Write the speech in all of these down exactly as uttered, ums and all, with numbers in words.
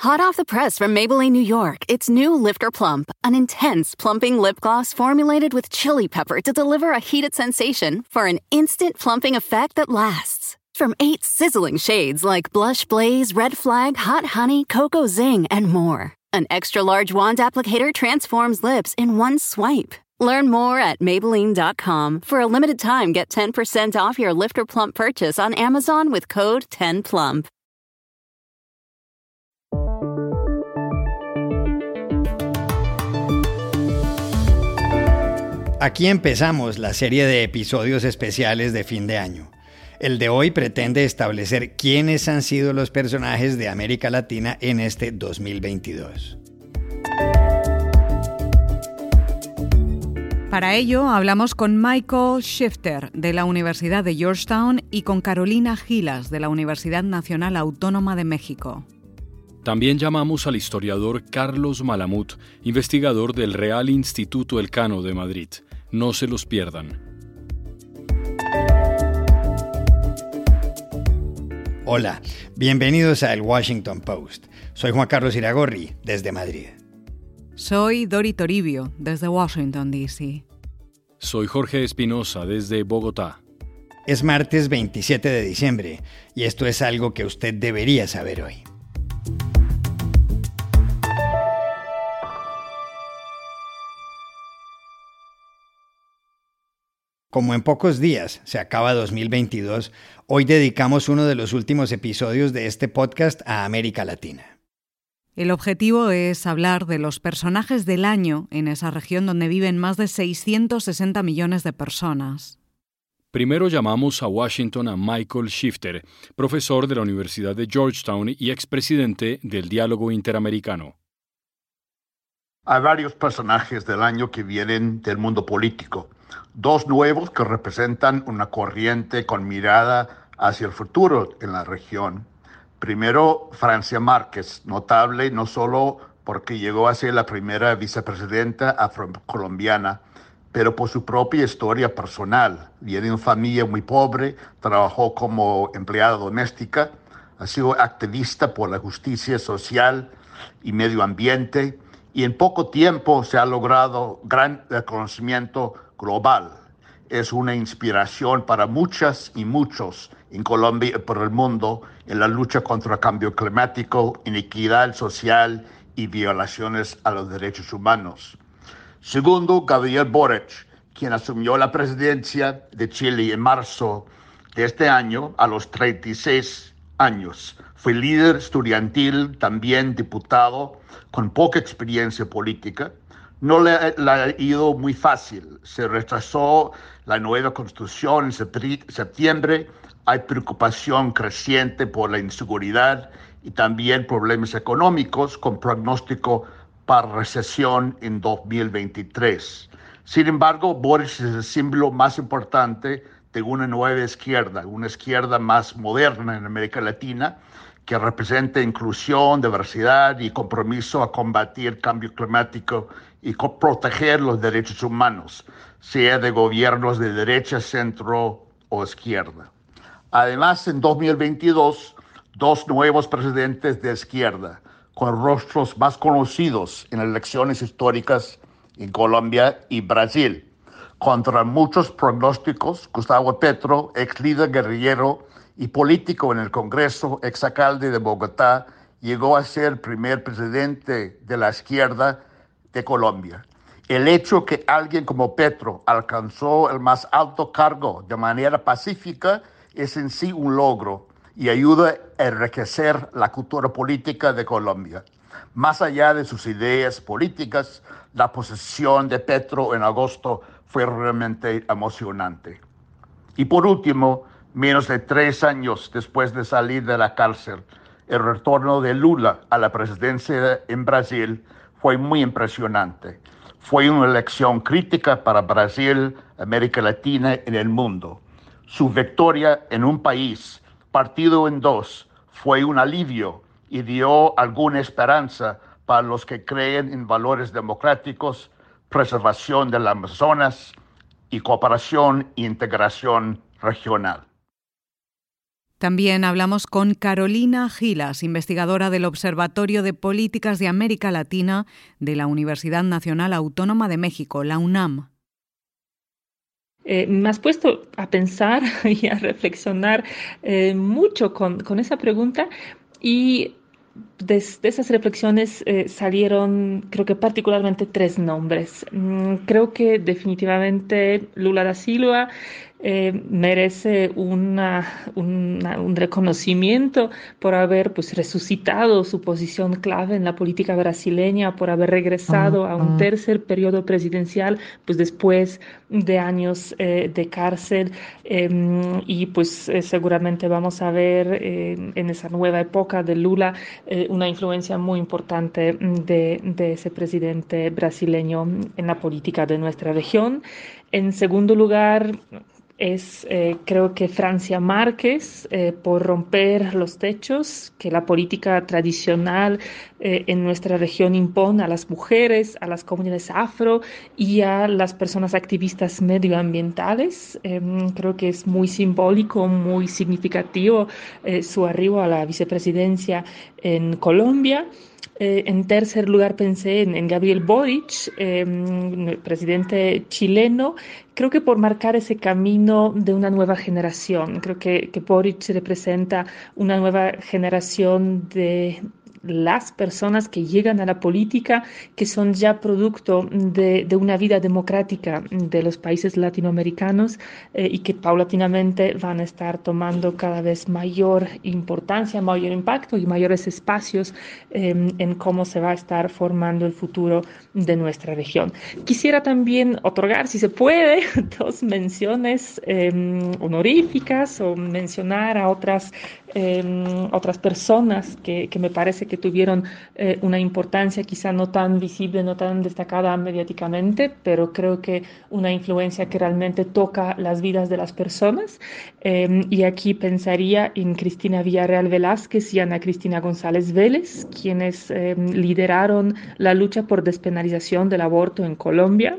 Hot off the press from Maybelline, New York, it's new Lifter Plump, an intense plumping lip gloss formulated with chili pepper to deliver a heated sensation for an instant plumping effect that lasts. From eight sizzling shades like Blush Blaze, Red Flag, Hot Honey, Cocoa Zing, and more. An extra-large wand applicator transforms lips in one swipe. Learn more at Maybelline dot com. For a limited time, get ten percent off your Lifter Plump purchase on Amazon with code ten plump. Aquí empezamos la serie de episodios especiales de fin de año. El de hoy pretende establecer quiénes han sido los personajes de América Latina en este dos mil veintidós. Para ello, hablamos con Michael Shifter, de la Universidad de Georgetown, y con Carolina Gilas, de la Universidad Nacional Autónoma de México. También llamamos al historiador Carlos Malamud, investigador del Real Instituto Elcano de Madrid. No se los pierdan. Hola, bienvenidos a El Washington Post. Soy Juan Carlos Iragorri, desde Madrid. Soy Dori Toribio, desde Washington, D C Soy Jorge Espinosa, desde Bogotá. Es martes veintisiete de diciembre, y esto es algo que usted debería saber hoy. Como en pocos días se acaba dos mil veintidós, hoy dedicamos uno de los últimos episodios de este podcast a América Latina. El objetivo es hablar de los personajes del año en esa región donde viven más de seiscientos sesenta millones de personas. Primero llamamos a Washington a Michael Shifter, profesor de la Universidad de Georgetown y expresidente del Diálogo Interamericano. Hay varios personajes del año que vienen del mundo político. Dos nuevos que representan una corriente con mirada hacia el futuro en la región. Primero, Francia Márquez, notable no solo porque llegó a ser la primera vicepresidenta afrocolombiana, pero por su propia historia personal. Viene de una familia muy pobre, trabajó como empleada doméstica, ha sido activista por la justicia social y medio ambiente, y en poco tiempo se ha logrado gran reconocimiento global. Es una inspiración para muchas y muchos en Colombia y por el mundo en la lucha contra el cambio climático, inequidad social y violaciones a los derechos humanos. Segundo, Gabriel Boric, quien asumió la presidencia de Chile en marzo de este año a los treinta y seis años. Fue líder estudiantil, también diputado, con poca experiencia política. No le, le ha ido muy fácil. Se rechazó la nueva constitución en septiembre. Hay preocupación creciente por la inseguridad y también problemas económicos con pronóstico para recesión en dos mil veintitrés. Sin embargo, Boric es el símbolo más importante de una nueva izquierda, una izquierda más moderna en América Latina, que representa inclusión, diversidad y compromiso a combatir el cambio climático y proteger los derechos humanos, sea de gobiernos de derecha, centro o izquierda. Además, en dos mil veintidós, dos nuevos presidentes de izquierda, con rostros más conocidos en elecciones históricas en Colombia y Brasil. Contra muchos pronósticos, Gustavo Petro, ex líder guerrillero y político en el Congreso, exalcalde de Bogotá, llegó a ser el primer presidente de la izquierda de Colombia. El hecho que alguien como Petro alcanzó el más alto cargo de manera pacífica es en sí un logro y ayuda a enriquecer la cultura política de Colombia. Más allá de sus ideas políticas, la posesión de Petro en agosto fue realmente emocionante. Y por último, menos de tres años después de salir de la cárcel, el retorno de Lula a la presidencia en Brasil fue muy impresionante. Fue una elección crítica para Brasil, América Latina y el mundo. Su victoria en un país partido en dos fue un alivio y dio alguna esperanza para los que creen en valores democráticos, preservación del Amazonas y cooperación e integración regional. También hablamos con Carolina Gilas, investigadora del Observatorio de Políticas de América Latina de la Universidad Nacional Autónoma de México, la UNAM. Eh, me has puesto a pensar y a reflexionar eh, mucho con, con esa pregunta y de, de esas reflexiones eh, salieron, creo que particularmente tres nombres. Mm, creo que definitivamente Lula da Silva eh, merece una, una, un reconocimiento por haber pues, resucitado su posición clave en la política brasileña, por haber regresado a un tercer periodo presidencial pues, después de años eh, de cárcel eh, y pues eh, seguramente vamos a ver eh, en esa nueva época de Lula eh, una influencia muy importante de, de ese presidente brasileño en la política de nuestra región. En segundo lugar, es eh, creo que Francia Márquez eh, por romper los techos que la política tradicional eh, en nuestra región impone a las mujeres, a las comunidades afro y a las personas activistas medioambientales. Eh, creo que es muy simbólico, muy significativo eh, su arribo a la vicepresidencia en Colombia. Eh, en tercer lugar pensé en, en Gabriel Boric, eh, presidente chileno, creo que por marcar ese camino de una nueva generación. Creo que, que Boric representa una nueva generación de las personas que llegan a la política, que son ya producto de, de una vida democrática de los países latinoamericanos eh, y que paulatinamente van a estar tomando cada vez mayor importancia, mayor impacto y mayores espacios eh, en cómo se va a estar formando el futuro de nuestra región. Quisiera también otorgar, si se puede, dos menciones eh, honoríficas o mencionar a otras Eh, otras personas que, que me parece que tuvieron eh, una importancia quizá no tan visible, no tan destacada mediáticamente, pero creo que una influencia que realmente toca las vidas de las personas. Eh, y aquí pensaría en Cristina Villarreal Velázquez y Ana Cristina González Vélez, quienes eh, lideraron la lucha por despenalización del aborto en Colombia.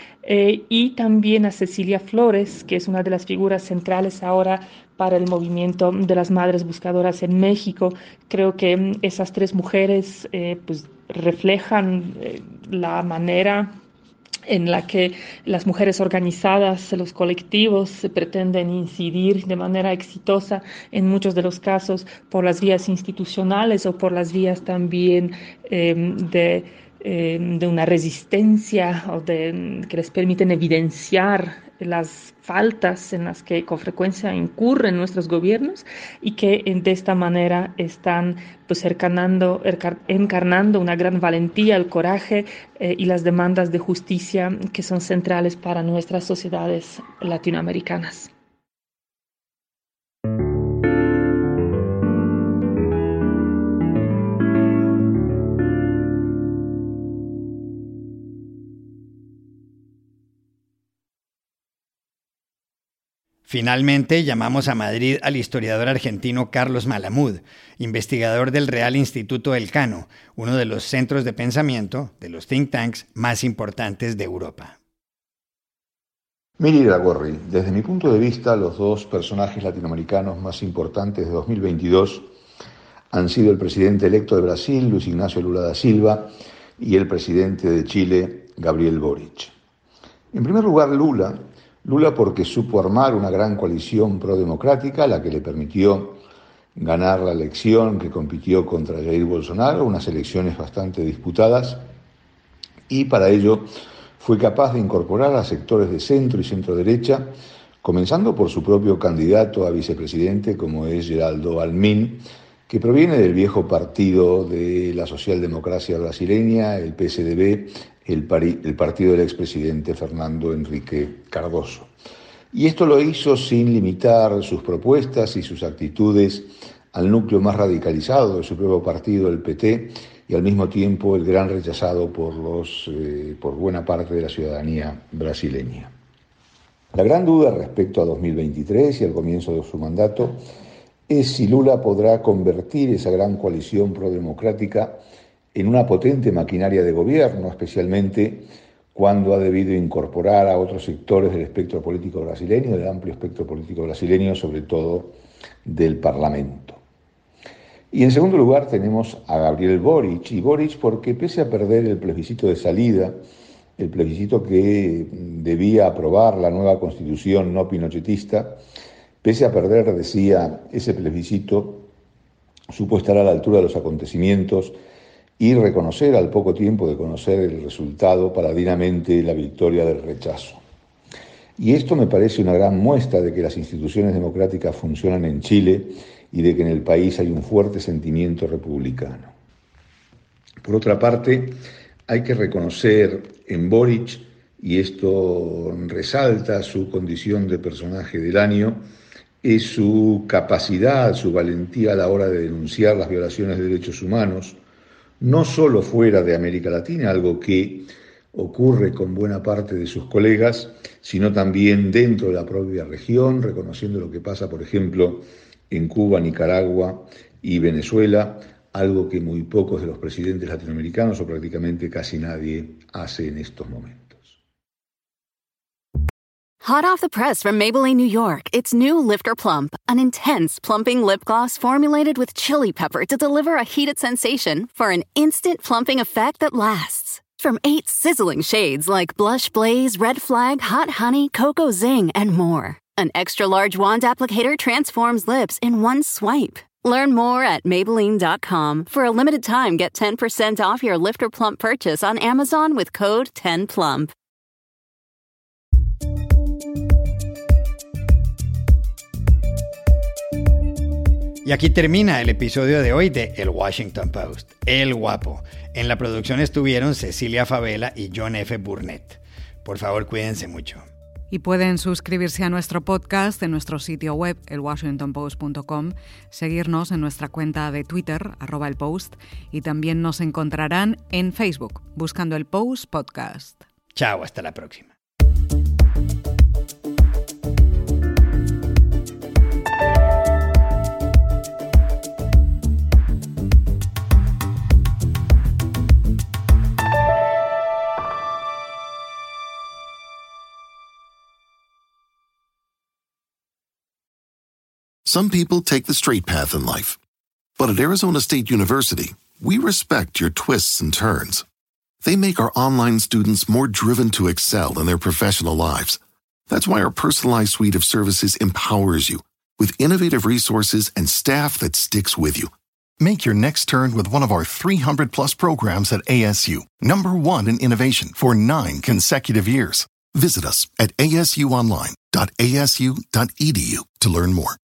Eh, y también a Cecilia Flores, que es una de las figuras centrales ahora para el movimiento de las madres buscadoras en México. Creo que mm, esas tres mujeres eh, pues, reflejan eh, la manera en la que las mujeres organizadas, los colectivos, pretenden incidir de manera exitosa en muchos de los casos por las vías institucionales o por las vías también eh, de de una resistencia o de, que les permiten evidenciar las faltas en las que con frecuencia incurren nuestros gobiernos y que de esta manera están pues, encarnando, encarnando una gran valentía, el coraje eh, y las demandas de justicia que son centrales para nuestras sociedades latinoamericanas. Finalmente, llamamos a Madrid al historiador argentino Carlos Malamud, investigador del Real Instituto Elcano, uno de los centros de pensamiento de los think tanks más importantes de Europa. Miri Iragorri, desde mi punto de vista, los dos personajes latinoamericanos más importantes de dos mil veintidós han sido el presidente electo de Brasil, Luis Ignacio Lula da Silva, y el presidente de Chile, Gabriel Boric. En primer lugar, Lula, Lula porque supo armar una gran coalición prodemocrática, la que le permitió ganar la elección que compitió contra Jair Bolsonaro, unas elecciones bastante disputadas, y para ello fue capaz de incorporar a sectores de centro y centro-derecha, comenzando por su propio candidato a vicepresidente, como es Geraldo Almín, que proviene del viejo partido de la socialdemocracia brasileña, el P S D B, el, pari, el partido del expresidente Fernando Henrique Cardoso. Y esto lo hizo sin limitar sus propuestas y sus actitudes al núcleo más radicalizado de su propio partido, el P T, y al mismo tiempo el gran rechazado por, los, eh, por buena parte de la ciudadanía brasileña. La gran duda respecto a dos mil veintitrés y al comienzo de su mandato es si Lula podrá convertir esa gran coalición prodemocrática en una potente maquinaria de gobierno, especialmente cuando ha debido incorporar a otros sectores del espectro político brasileño, del amplio espectro político brasileño, sobre todo del Parlamento. Y en segundo lugar tenemos a Gabriel Boric, y Boric porque pese a perder el plebiscito de salida, el plebiscito que debía aprobar la nueva constitución no pinochetista, pese a perder, decía, ese plebiscito, supo estar a la altura de los acontecimientos y reconocer al poco tiempo de conocer el resultado paladinamente la victoria del rechazo. Y esto me parece una gran muestra de que las instituciones democráticas funcionan en Chile y de que en el país hay un fuerte sentimiento republicano. Por otra parte, hay que reconocer en Boric, y esto resalta su condición de personaje del año, es su capacidad, su valentía a la hora de denunciar las violaciones de derechos humanos, no solo fuera de América Latina, algo que ocurre con buena parte de sus colegas, sino también dentro de la propia región, reconociendo lo que pasa, por ejemplo, en Cuba, Nicaragua y Venezuela, algo que muy pocos de los presidentes latinoamericanos o prácticamente casi nadie hace en estos momentos. Hot off the press from Maybelline, New York, it's new Lifter Plump, an intense plumping lip gloss formulated with chili pepper to deliver a heated sensation for an instant plumping effect that lasts. From eight sizzling shades like Blush Blaze, Red Flag, Hot Honey, Cocoa Zing, and more, an extra-large wand applicator transforms lips in one swipe. Learn more at Maybelline dot com. For a limited time, get ten percent off your Lifter Plump purchase on Amazon with code ten plump. Y aquí termina el episodio de hoy de El Washington Post, El Guapo. En la producción estuvieron Cecilia Favela y John F. Burnett. Por favor, cuídense mucho. Y pueden suscribirse a nuestro podcast en nuestro sitio web, el washington post punto com, seguirnos en nuestra cuenta de Twitter, arroba el Post, y también nos encontrarán en Facebook, buscando el Post Podcast. Chao, hasta la próxima. Some people take the straight path in life. But at Arizona State University, we respect your twists and turns. They make our online students more driven to excel in their professional lives. That's why our personalized suite of services empowers you with innovative resources and staff that sticks with you. Make your next turn with one of our three hundred plus programs at A S U, number one in innovation for nine consecutive years. Visit us at a s u online dot a s u dot e d u to learn more.